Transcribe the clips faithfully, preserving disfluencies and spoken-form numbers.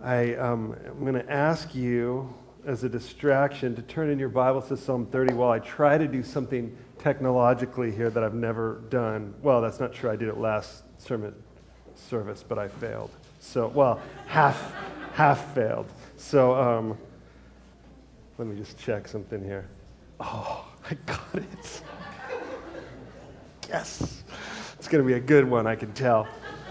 I, um, I'm going to ask you, as a distraction, to turn in your Bibles to Psalm thirty while I try to do something technologically here that I've never done. Well, that's not true. I did it last sermon service, but I failed. So, well, half, half failed. So, um, let me just check something here. Oh, I got it. Yes. It's going to be a good one, I can tell.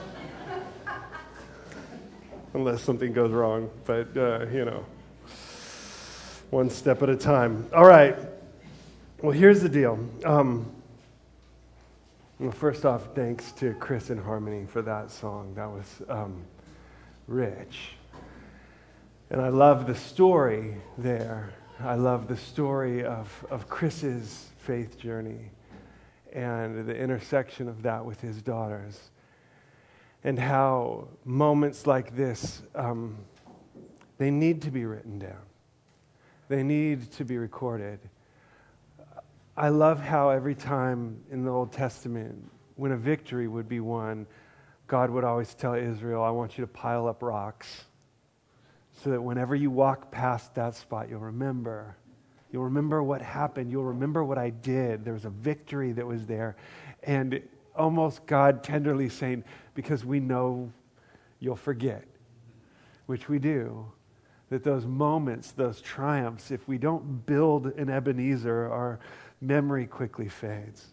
Unless something goes wrong, but, uh, you know, one step at a time. All right. Well, here's the deal. Um, well, first off, thanks to Chris and Harmony for that song. That was um, rich. And I love the story there. I love the story of, of Chris's faith journey and the intersection of that with his daughters. And how moments like this, um, they need to be written down. They need to be recorded. I love how every time in the Old Testament, when a victory would be won, God would always tell Israel, I want you to pile up rocks so that whenever you walk past that spot, you'll remember. You'll remember what happened. You'll remember what I did. There was a victory that was there. And almost God tenderly saying, because we know you'll forget, which we do, that those moments, those triumphs, if we don't build an Ebenezer, our memory quickly fades.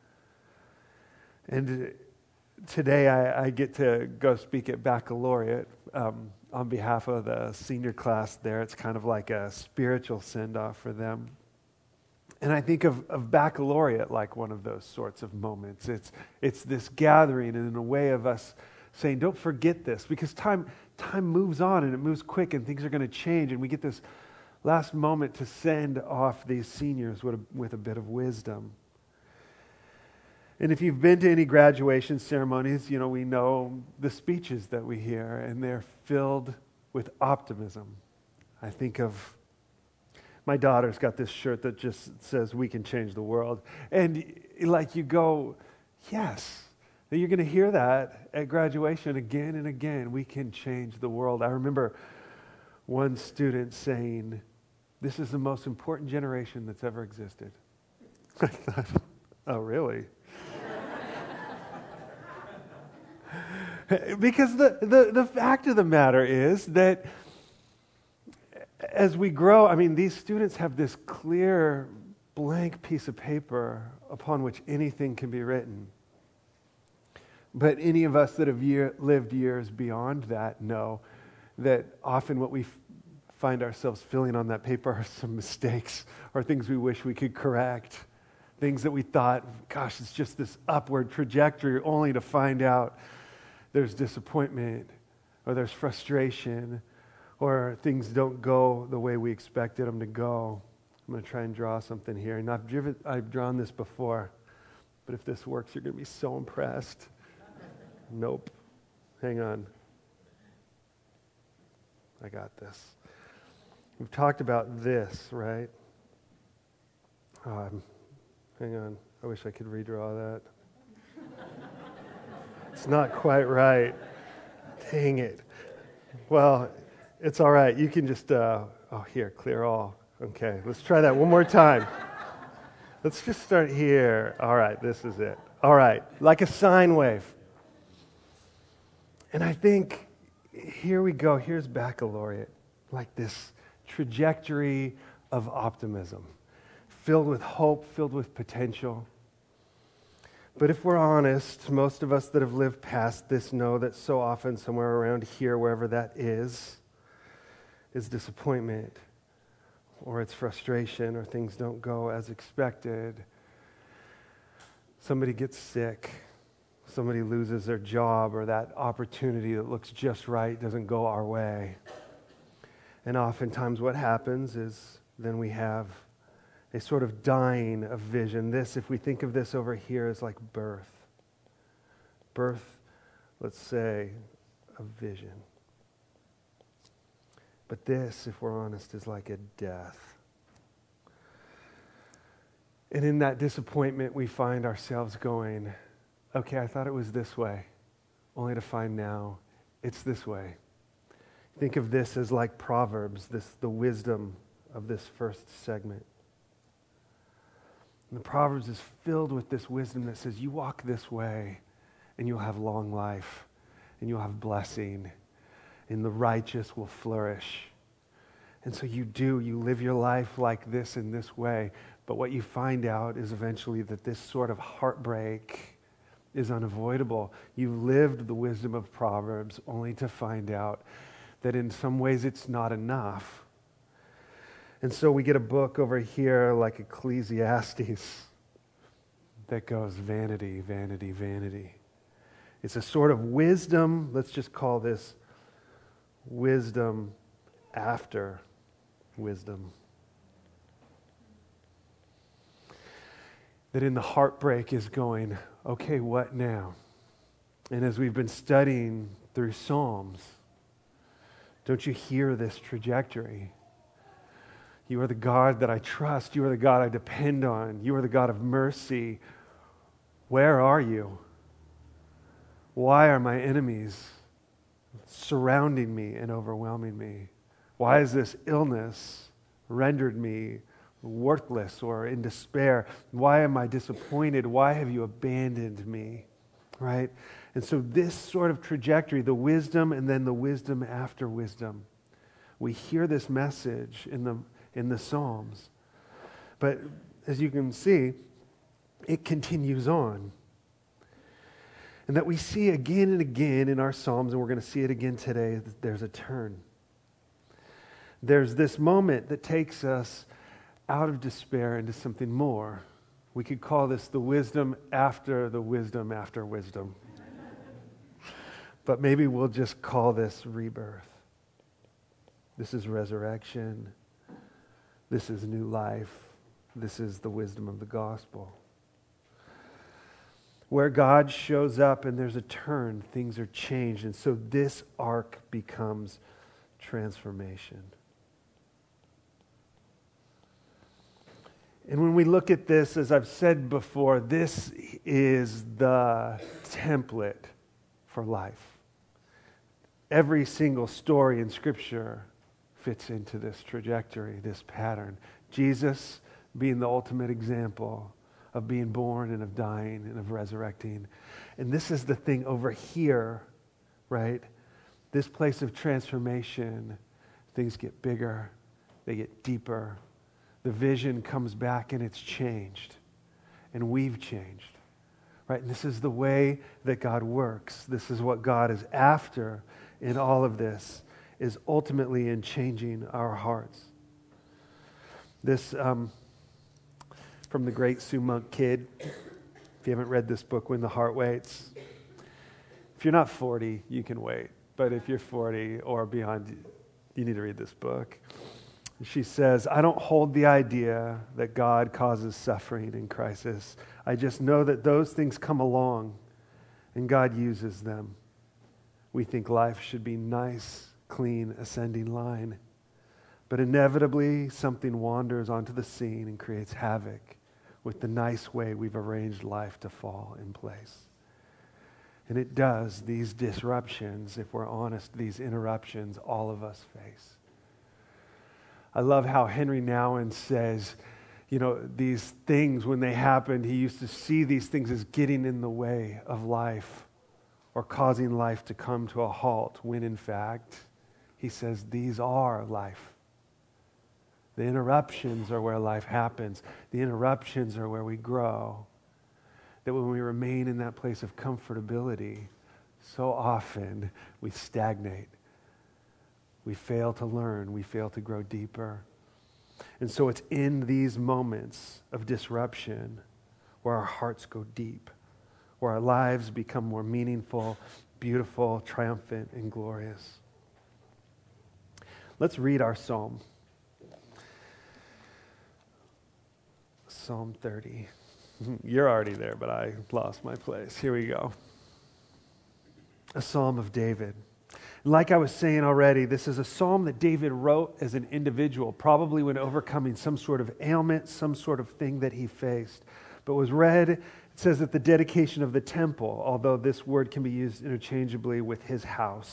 And today I, I get to go speak at Baccalaureate um, on behalf of the senior class there. It's kind of like a spiritual send-off for them. And I think of, of Baccalaureate like one of those sorts of moments. It's it's this gathering and in a way of us saying, don't forget this, because time time moves on and it moves quick and things are going to change, and we get this last moment to send off these seniors with a, with a bit of wisdom. And if you've been to any graduation ceremonies, you know, we know the speeches that we hear, and they're filled with optimism. I think of my daughter's got this shirt that just says, we can change the world. And like you go, yes, you're going to hear that at graduation again and again. We can change the world. I remember one student saying, this is the most important generation that's ever existed. I thought, oh, really? Because the, the, the fact of the matter is that as we grow, I mean, these students have this clear, blank piece of paper upon which anything can be written. But any of us that have year, lived years beyond that know that often what we f- find ourselves filling on that paper are some mistakes or things we wish we could correct. Things that we thought, gosh, it's just this upward trajectory, only to find out there's disappointment or there's frustration, or things don't go the way we expected them to go. I'm going to try and draw something here. And I've, driven, I've drawn this before, but if this works, you're going to be so impressed. Nope. Hang on. I got this. We've talked about this, right? Um, hang on. I wish I could redraw that. It's not quite right. Dang it. Well, it's all right. You can just, uh, oh, here, clear all. Okay, let's try that one more time. Let's just start here. All right, this is it. All right, like a sine wave. And I think, here we go. Here's Baccalaureate, like this trajectory of optimism, filled with hope, filled with potential. But if we're honest, most of us that have lived past this know that so often somewhere around here, wherever that is, is disappointment, or it's frustration, or things don't go as expected. Somebody gets sick, somebody loses their job, or that opportunity that looks just right doesn't go our way. And oftentimes what happens is then we have a sort of dying of vision. This, if we think of this over here, is like birth. Birth, let's say, of vision. But this, if we're honest, is like a death. And in that disappointment, we find ourselves going, okay, I thought it was this way, only to find now it's this way. Think of this as like Proverbs, this the wisdom of this first segment. And the Proverbs is filled with this wisdom that says, you walk this way and you'll have long life and you'll have blessing and the righteous will flourish. And so you do, you live your life like this in this way. But what you find out is eventually that this sort of heartbreak is unavoidable. You've lived the wisdom of Proverbs only to find out that in some ways it's not enough. And so we get a book over here like Ecclesiastes that goes vanity, vanity, vanity. It's a sort of wisdom, let's just call this wisdom after wisdom. That in the heartbreak is going, okay, what now? And as we've been studying through Psalms, don't you hear this trajectory? You are the God that I trust. You are the God I depend on. You are the God of mercy. Where are you? Why are my enemies surrounding me and overwhelming me? Why has this illness rendered me worthless or in despair? Why am I disappointed? Why have you abandoned me? Right? And so this sort of trajectory, the wisdom and then the wisdom after wisdom, we hear this message in the in the Psalms. But as you can see, it continues on. And that we see again and again in our Psalms, and we're going to see it again today, that there's a turn. There's this moment that takes us out of despair into something more. We could call this the wisdom after the wisdom after wisdom. But maybe we'll just call this rebirth. This is resurrection. This is new life. This is the wisdom of the gospel. Where God shows up and there's a turn, things are changed. And so this arc becomes transformation. And when we look at this, as I've said before, this is the template for life. Every single story in Scripture fits into this trajectory, this pattern. Jesus being the ultimate example of being born and of dying and of resurrecting. And this is the thing over here, right? This place of transformation, things get bigger, they get deeper. The vision comes back and it's changed. And we've changed, right? And this is the way that God works. This is what God is after in all of this, is ultimately in changing our hearts. This, um, from the great Sue Monk Kidd, if you haven't read this book, When the Heart Waits, if you're not forty, you can wait. But if you're forty or beyond, you need to read this book. She says, I don't hold the idea that God causes suffering and crisis. I just know that those things come along and God uses them. We think life should be nice, clean, ascending line. But inevitably, something wanders onto the scene and creates havoc with the nice way we've arranged life to fall in place. And it does, these disruptions, if we're honest, these interruptions, all of us face. I love how Henry Nouwen says, you know, these things, when they happened, he used to see these things as getting in the way of life or causing life to come to a halt, when in fact, he says, these are life. The interruptions are where life happens. The interruptions are where we grow. That when we remain in that place of comfortability, so often we stagnate. We fail to learn. We fail to grow deeper. And so it's in these moments of disruption where our hearts go deep, where our lives become more meaningful, beautiful, triumphant, and glorious. Let's read our psalm. Psalm thirty. You're already there, but I lost my place. Here we go. A psalm of David. Like I was saying already, this is a psalm that David wrote as an individual, probably when overcoming some sort of ailment, some sort of thing that he faced, but was read, it says, at the dedication of the temple, although this word can be used interchangeably with his house,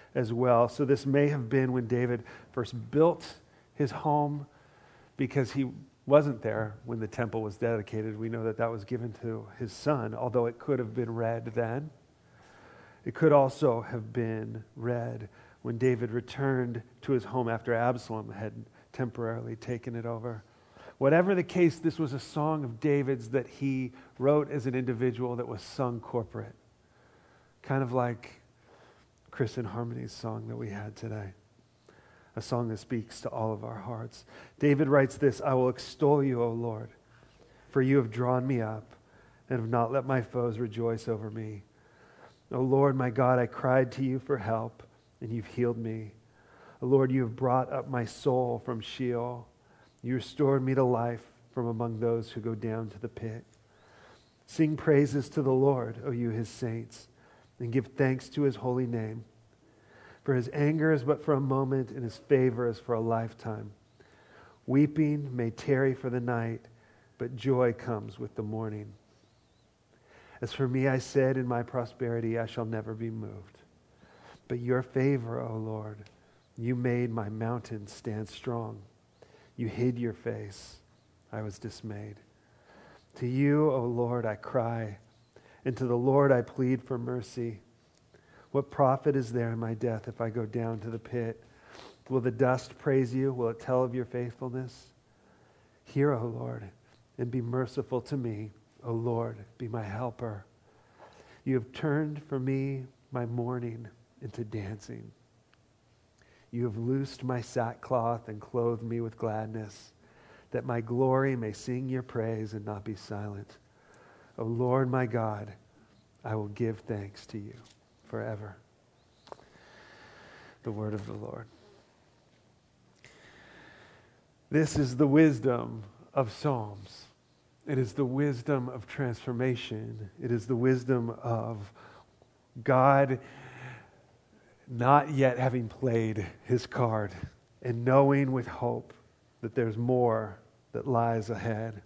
as well. So this may have been when David first built his home, because he wasn't there when the temple was dedicated. We know that that was given to his son, although it could have been read then. It could also have been read when David returned to his home after Absalom had temporarily taken it over. Whatever the case, this was a song of David's that he wrote as an individual that was sung corporate. Kind of like Chris and Harmony's song that we had today. A song that speaks to all of our hearts. David writes this, "I will extol you, O Lord, for you have drawn me up and have not let my foes rejoice over me. O Lord, my God, I cried to you for help, and you've healed me. O Lord, you have brought up my soul from Sheol. You restored me to life from among those who go down to the pit. Sing praises to the Lord, O you his saints, and give thanks to his holy name. For his anger is but for a moment, and his favor is for a lifetime. Weeping may tarry for the night, but joy comes with the morning. As for me, I said, in my prosperity I shall never be moved. But your favor, O Lord, you made my mountain stand strong. You hid your face. I was dismayed. To you, O Lord, I cry, and to the Lord I plead for mercy. What profit is there in my death if I go down to the pit? Will the dust praise you? Will it tell of your faithfulness? Hear, O Lord, and be merciful to me. O Lord, be my helper. You have turned for me my mourning into dancing. You have loosed my sackcloth and clothed me with gladness, that my glory may sing your praise and not be silent. O Lord, my God, I will give thanks to you forever." The word of the Lord. This is the wisdom of Psalms. It is the wisdom of transformation. It is the wisdom of God not yet having played his card and knowing with hope that there's more that lies ahead.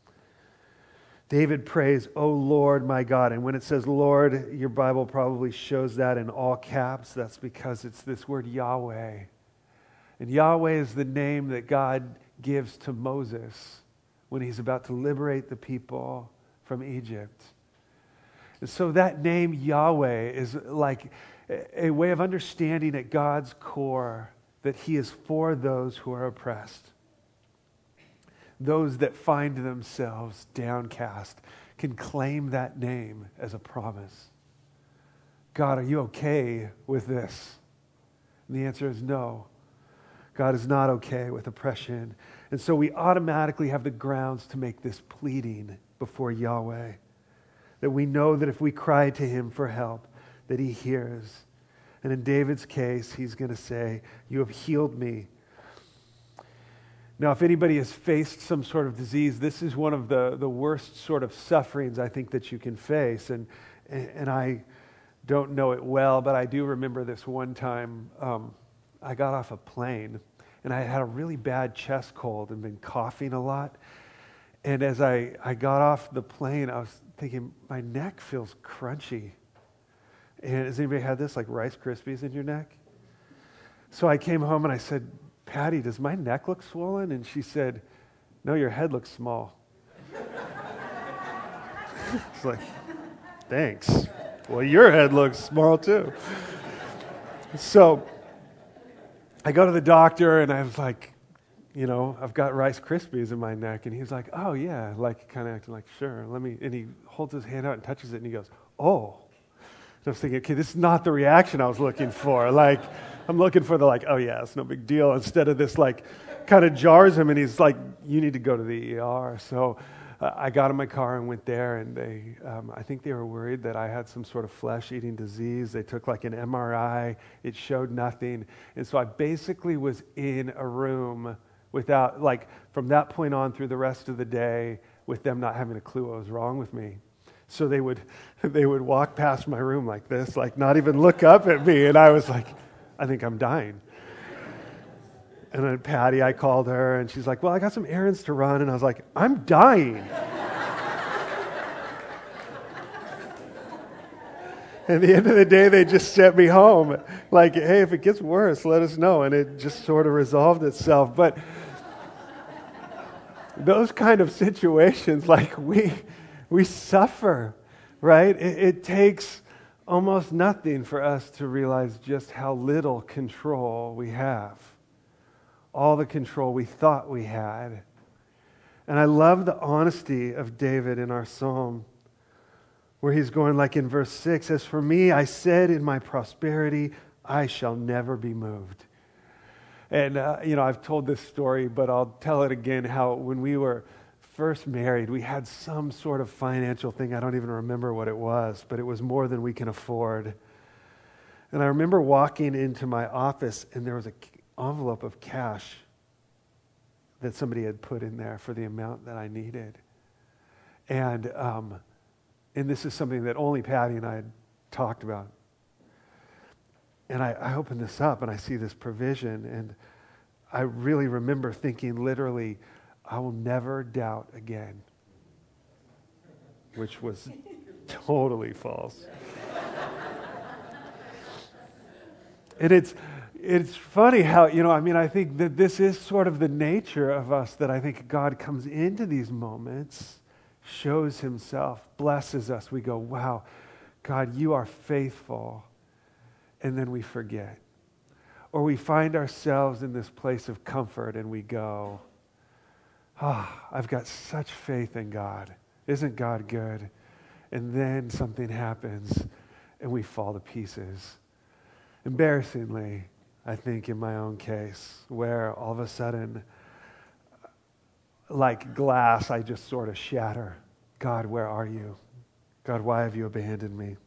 David prays, "O Lord, my God." And when it says Lord, your Bible probably shows that in all caps. That's because it's this word Yahweh. And Yahweh is the name that God gives to Moses when he's about to liberate the people from Egypt. And so that name Yahweh is like a way of understanding at God's core that he is for those who are oppressed. Those that find themselves downcast can claim that name as a promise. God, are you okay with this? And the answer is no. God is not okay with oppression. And so we automatically have the grounds to make this pleading before Yahweh. That we know that if we cry to him for help, that he hears. And in David's case, he's going to say, "You have healed me." Now, if anybody has faced some sort of disease, this is one of the, the worst sort of sufferings I think that you can face. And, and I don't know it well, but I do remember this one time um, I got off a plane and I had a really bad chest cold and been coughing a lot. And as I, I got off the plane, I was thinking, my neck feels crunchy. And has anybody had this, like Rice Krispies in your neck? So I came home and I said, "Patty, does my neck look swollen?" And she said, "No, your head looks small." It's like, thanks. Well, your head looks small too. So I go to the doctor and I was like, you know, I've got Rice Krispies in my neck. And he's like, "Oh yeah," like kind of acting like, "Sure, let me." And he holds his hand out and touches it and he goes, "Oh." And I was thinking, okay, this is not the reaction I was looking for. Like, I'm looking for the like, "Oh yeah, it's no big deal," instead of this like kind of jars him and he's like, "You need to go to the E R." So uh, I got in my car and went there, and they, um, I think they were worried that I had some sort of flesh-eating disease. They took like an M R I. It showed nothing. And so I basically was in a room without, like, from that point on through the rest of the day with them not having a clue what was wrong with me. So they would, they would walk past my room like this, like not even look up at me. And I was like, I think I'm dying. And then Patty, I called her, and she's like, "Well, I got some errands to run." And I was like, I'm dying. At the end of the day, they just sent me home. Like, hey, if it gets worse, let us know. And it just sort of resolved itself. But those kind of situations, like we we suffer, right? It, it takes almost nothing for us to realize just how little control we have. All the control we thought we had. And I love the honesty of David in our psalm, where he's going like in verse six, as for me, I said in my prosperity, I shall never be moved. And, uh, you know, I've told this story, but I'll tell it again, how when we were first married, we had some sort of financial thing. I don't even remember what it was, but it was more than we can afford. And I remember walking into my office, and there was an envelope of cash that somebody had put in there for the amount that I needed. And, um, and this is something that only Patty and I had talked about. And I, I open this up and I see this provision, and I really remember thinking literally, I will never doubt again, which was totally false. And it's it's funny how, you know, I mean, I think that this is sort of the nature of us, that I think God comes into these moments, shows himself, blesses us. We go, wow, God, you are faithful. And then we forget. Or we find ourselves in this place of comfort and we go, ah, oh, I've got such faith in God. Isn't God good? And then something happens and we fall to pieces. Embarrassingly, I think in my own case, where all of a sudden, like glass, I just sort of shatter. God, where are you? God, why have you abandoned me?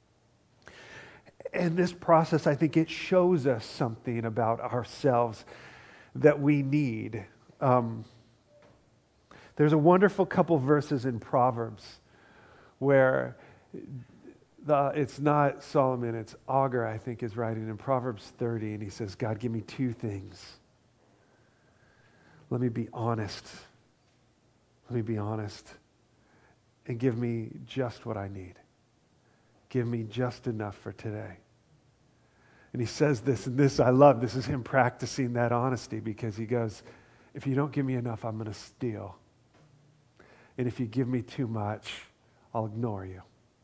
And this process, I think it shows us something about ourselves that we need. Um, there's a wonderful couple verses in Proverbs where the, it's not Solomon, it's Agur, I think, is writing in Proverbs thirty, and he says, God, give me two things. Let me be honest. Let me be honest. And give me just what I need. Give me just enough for today. And he says this, and this I love. This is him practicing that honesty, because he goes, if you don't give me enough, I'm going to steal. And if you give me too much, I'll ignore you.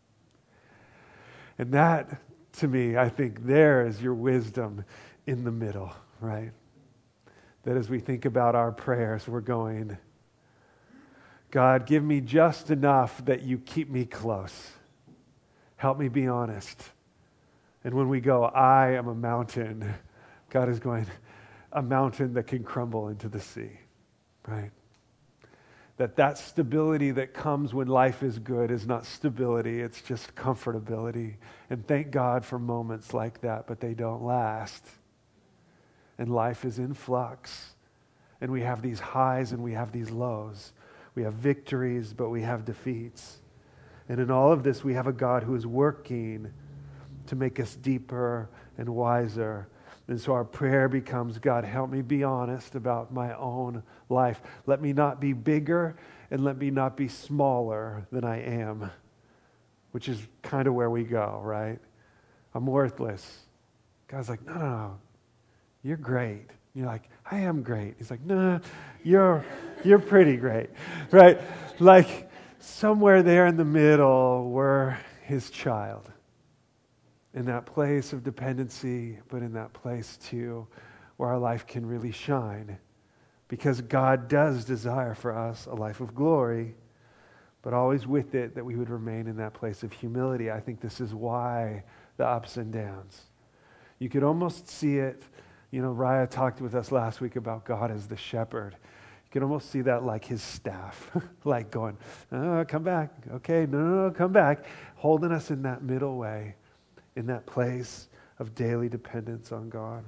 And that, to me, I think there is your wisdom in the middle, right? That as we think about our prayers, we're going, God, give me just enough that you keep me close. Help me be honest. And when we go, I am a mountain, God is going, a mountain that can crumble into the sea, right? That that stability that comes when life is good is not stability, it's just comfortability. And thank God for moments like that, but they don't last. And life is in flux. And we have these highs and we have these lows. We have victories, but we have defeats. And in all of this, we have a God who is working to make us deeper and wiser. And so our prayer becomes, God, help me be honest about my own life. Let me not be bigger and let me not be smaller than I am, which is kind of where we go, right? I'm worthless. God's like, no, no, no. You're great. You're like, I am great. He's like, no, you're, you're pretty great, right? Like, somewhere there in the middle, we're his child. In that place of dependency, but in that place too, where our life can really shine. Because God does desire for us a life of glory, but always with it that we would remain in that place of humility. I think this is why the ups and downs. You could almost see it. You know, Raya talked with us last week about God as the shepherd. You can almost see that like his staff, like going, oh, come back. Okay, no, no, no, come back. Holding us in that middle way, in that place of daily dependence on God.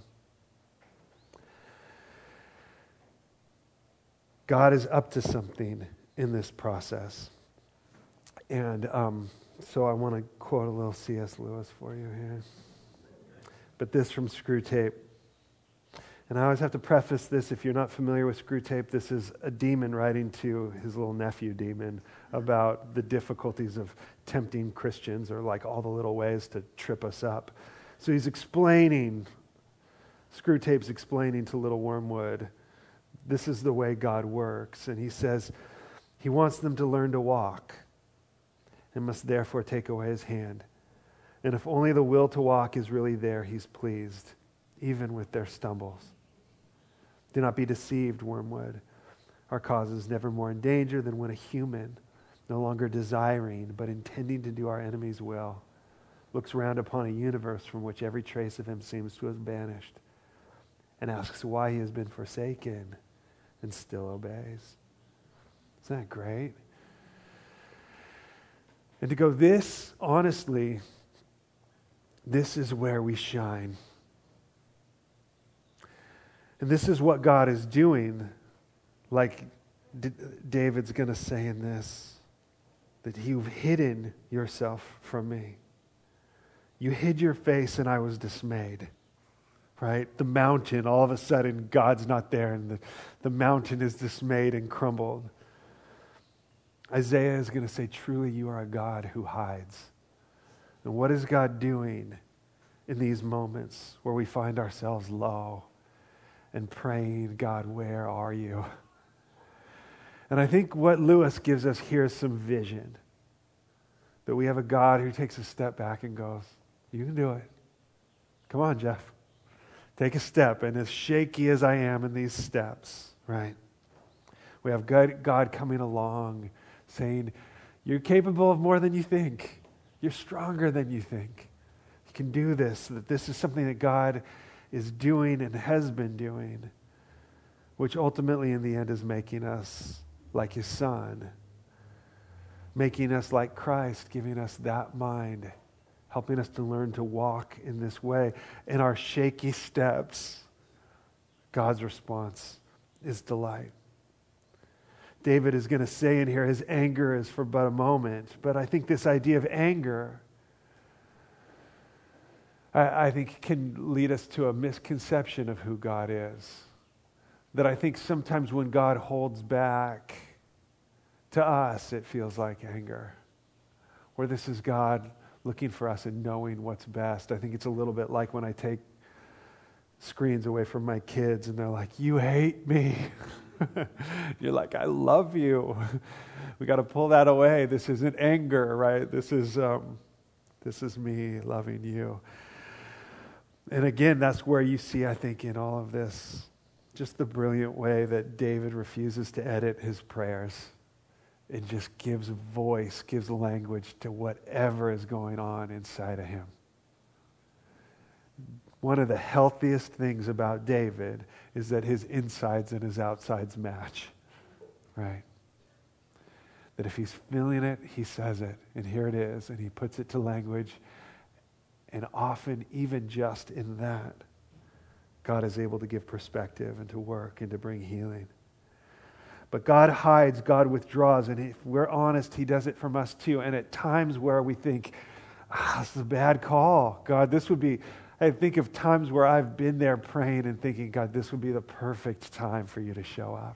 God is up to something in this process. And um, so I want to quote a little C S Lewis for you here. But this from Screw Tape. And I always have to preface this, if you're not familiar with Screwtape, this is a demon writing to his little nephew demon about the difficulties of tempting Christians, or like all the little ways to trip us up. So he's explaining, Screwtape's explaining to little Wormwood, this is the way God works. And he says he wants them to learn to walk and must therefore take away his hand. And if only the will to walk is really there, he's pleased, even with their stumbles. Do not be deceived, Wormwood. Our cause is never more in danger than when a human, no longer desiring, but intending to do our enemy's will, looks round upon a universe from which every trace of him seems to have vanished, and asks why he has been forsaken, and still obeys. Isn't that great? And to go, this, honestly, this is where we shine. And this is what God is doing, like D- David's going to say in this, that you've hidden yourself from me. You hid your face and I was dismayed, right? The mountain, all of a sudden, God's not there and the, the mountain is dismayed and crumbled. Isaiah is going to say, truly you are a God who hides. And what is God doing in these moments where we find ourselves low and praying, God, where are you? And I think what Lewis gives us here is some vision. That we have a God who takes a step back and goes, you can do it. Come on, Jeff. Take a step. And as shaky as I am in these steps, right? We have God, God coming along saying, you're capable of more than you think. You're stronger than you think. You can do this. That this is something that God is doing and has been doing, which ultimately in the end is making us like his Son, making us like Christ, giving us that mind, helping us to learn to walk in this way. In our shaky steps, God's response is delight. David is going to say in here, his anger is for but a moment, but I think this idea of anger, I, I think can lead us to a misconception of who God is. That I think sometimes when God holds back, to us it feels like anger. Or this is God looking for us and knowing what's best. I think it's a little bit like when I take screens away from my kids and they're like, you hate me. You're like, I love you. We got to pull that away. This isn't anger, right? This is um, this is me loving you. And again, that's where you see, I think, in all of this, just the brilliant way that David refuses to edit his prayers. It just gives voice, gives language to whatever is going on inside of him. One of the healthiest things about David is that his insides and his outsides match, right? That if he's feeling it, he says it, and here it is, and he puts it to language, and often even just in that, God is able to give perspective and to work and to bring healing. But God hides, God withdraws, and if we're honest, he does it from us too. And at times where we think, ah, this is a bad call. God, this would be, I think of times where I've been there praying and thinking, God, this would be the perfect time for you to show up.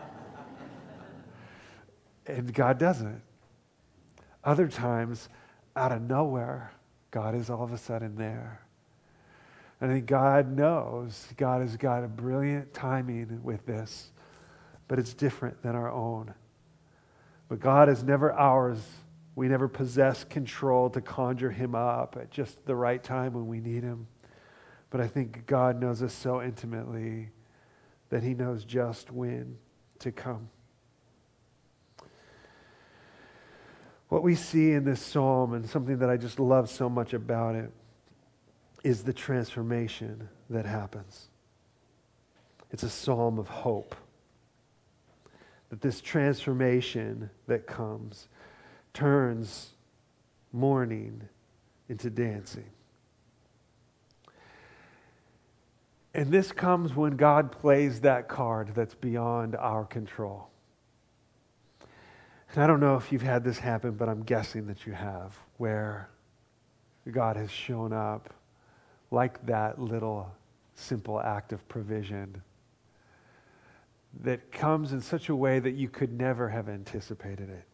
And God doesn't. Other times, out of nowhere, God is all of a sudden there. And I think God knows, God has got a brilliant timing with this, but it's different than our own. But God is never ours. We never possess control to conjure him up at just the right time when we need him. But I think God knows us so intimately that he knows just when to come. What we see in this psalm, and something that I just love so much about it, is the transformation that happens. It's a psalm of hope. That this transformation that comes turns mourning into dancing. And this comes when God plays that card that's beyond our control. And I don't know if you've had this happen, but I'm guessing that you have, where God has shown up like that little simple act of provision that comes in such a way that you could never have anticipated it.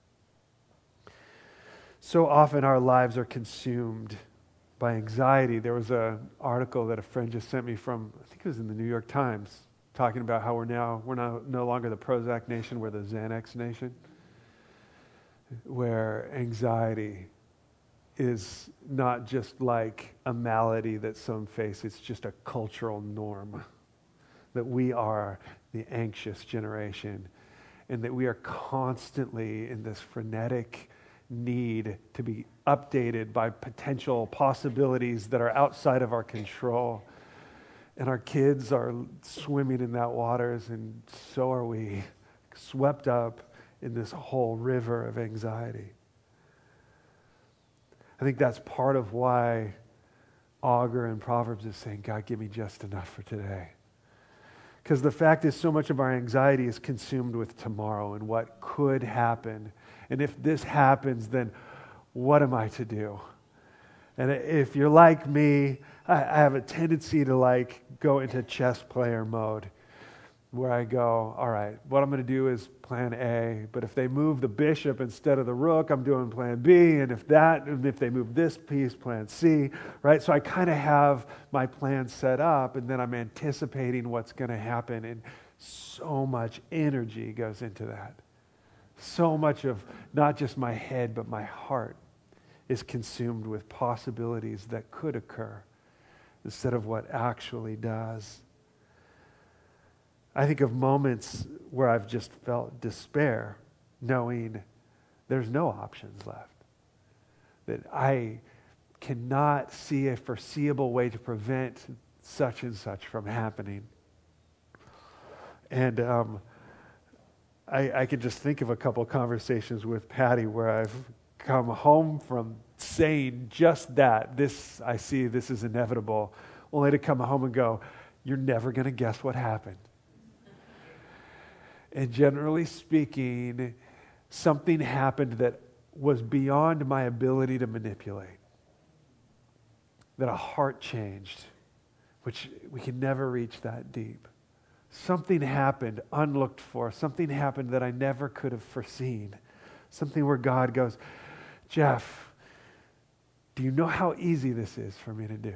So often our lives are consumed by anxiety. There was an article that a friend just sent me from, I think it was in the New York Times, talking about how we're now, we're now no longer the Prozac nation, we're the Xanax nation, where anxiety is not just like a malady that some face, it's just a cultural norm. That we are the anxious generation, and that we are constantly in this frenetic need to be updated by potential possibilities that are outside of our control. And our kids are swimming in that waters, and so are we, swept up in this whole river of anxiety. I think that's part of why Augur in Proverbs is saying, God, give me just enough for today. Because the fact is, so much of our anxiety is consumed with tomorrow and what could happen. And if this happens, then what am I to do? And if you're like me, I, I have a tendency to like go into chess player mode, where I go, all right, what I'm going to do is plan A, but if they move the bishop instead of the rook, I'm doing plan B, and if that, and if they move this piece, plan C, right? So I kind of have my plan set up, and then I'm anticipating what's going to happen, and so much energy goes into that. So much of not just my head, but my heart is consumed with possibilities that could occur instead of what actually does. I think of moments where I've just felt despair, knowing there's no options left. That I cannot see a foreseeable way to prevent such and such from happening. And um, I, I could just think of a couple of conversations with Patty where I've come home from saying just that, this, I see this is inevitable, only to come home and go, you're never going to guess what happened. And generally speaking, something happened that was beyond my ability to manipulate. That a heart changed, which we can never reach that deep. Something happened unlooked for. Something happened that I never could have foreseen. Something where God goes, Jeff, do you know how easy this is for me to do?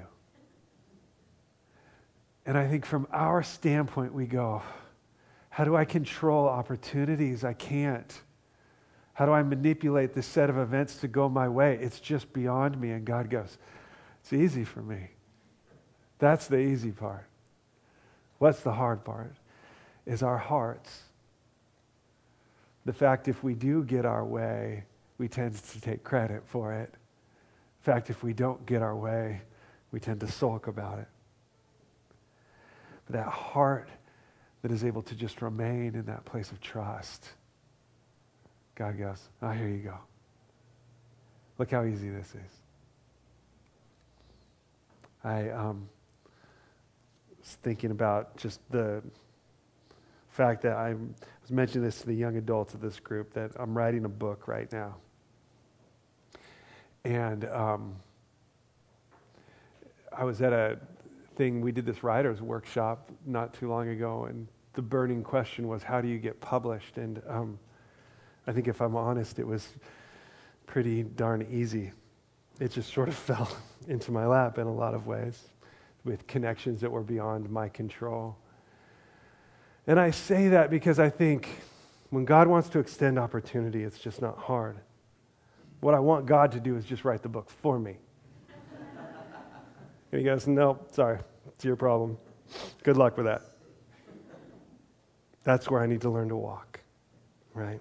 And I think from our standpoint, we go, how do I control opportunities? I can't. How do I manipulate this set of events to go my way? It's just beyond me. And God goes, it's easy for me. That's the easy part. What's the hard part? Is our hearts. The fact if we do get our way, we tend to take credit for it. In fact, if we don't get our way, we tend to sulk about it. But that heart that is able to just remain in that place of trust. God goes, oh, here you go. Look how easy this is. I um, was thinking about just the fact that I'm, I was mentioning this to the young adults of this group, that I'm writing a book right now. And um, I was at a thing, we did this writer's workshop not too long ago, and the burning question was, how do you get published? And um, I think if I'm honest, it was pretty darn easy. It just sort of fell into my lap in a lot of ways, with connections that were beyond my control. And I say that because I think when God wants to extend opportunity, it's just not hard. What I want God to do is just write the book for me. And he goes, no, sorry, it's your problem. Good luck with that. That's where I need to learn to walk, right?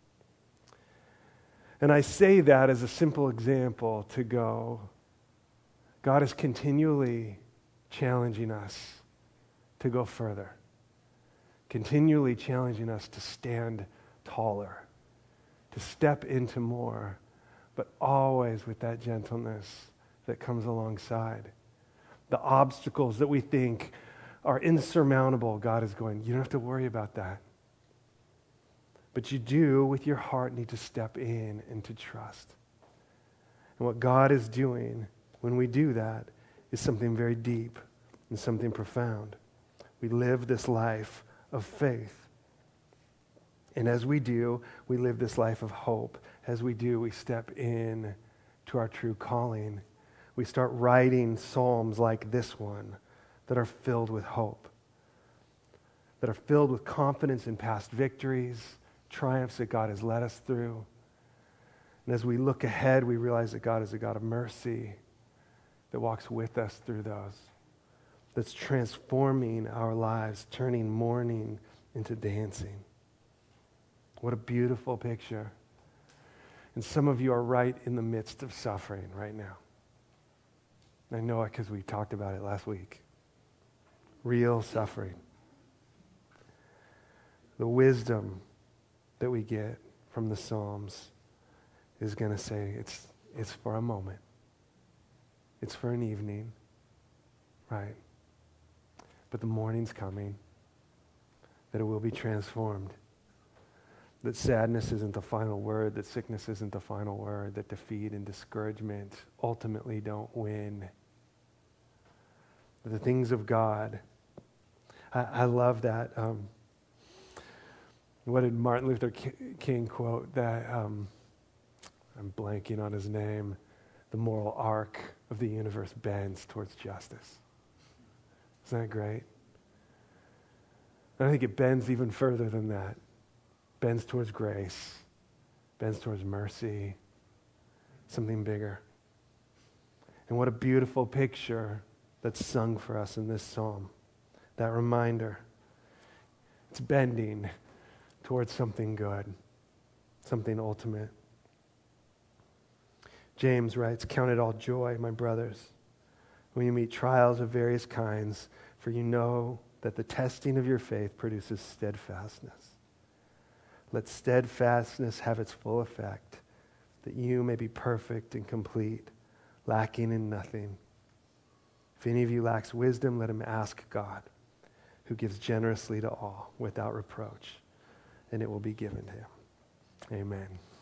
And I say that as a simple example to go, God is continually challenging us to go further, continually challenging us to stand taller, to step into more, but always with that gentleness that comes alongside. The obstacles that we think are insurmountable, God is going, you don't have to worry about that. But you do, with your heart, need to step in and to trust. And what God is doing when we do that is something very deep in something profound. We live this life of faith. And as we do, we live this life of hope. As we do, we step in to our true calling. We start writing psalms like this one that are filled with hope, that are filled with confidence in past victories, triumphs that God has led us through. And as we look ahead, we realize that God is a God of mercy that walks with us through those, that's transforming our lives, turning mourning into dancing. What a beautiful picture. And some of you are right in the midst of suffering right now. I know it because we talked about it last week. Real suffering. The wisdom that we get from the Psalms is going to say it's it's for a moment. It's for an evening, right? But the morning's coming, that it will be transformed. That sadness isn't the final word, that sickness isn't the final word, that defeat and discouragement ultimately don't win. That the things of God, I, I love that. Um, what did Martin Luther King quote? That, um, I'm blanking on his name, the moral arc of the universe bends towards justice. Isn't that great? And I think it bends even further than that. Bends towards grace, bends towards mercy, something bigger. And what a beautiful picture that's sung for us in this psalm. That reminder. It's bending towards something good, something ultimate. James writes, "Count it all joy, my brothers, when you meet trials of various kinds, for you know that the testing of your faith produces steadfastness. Let steadfastness have its full effect, that you may be perfect and complete, lacking in nothing. If any of you lacks wisdom, let him ask God, who gives generously to all without reproach, and it will be given to him." Amen.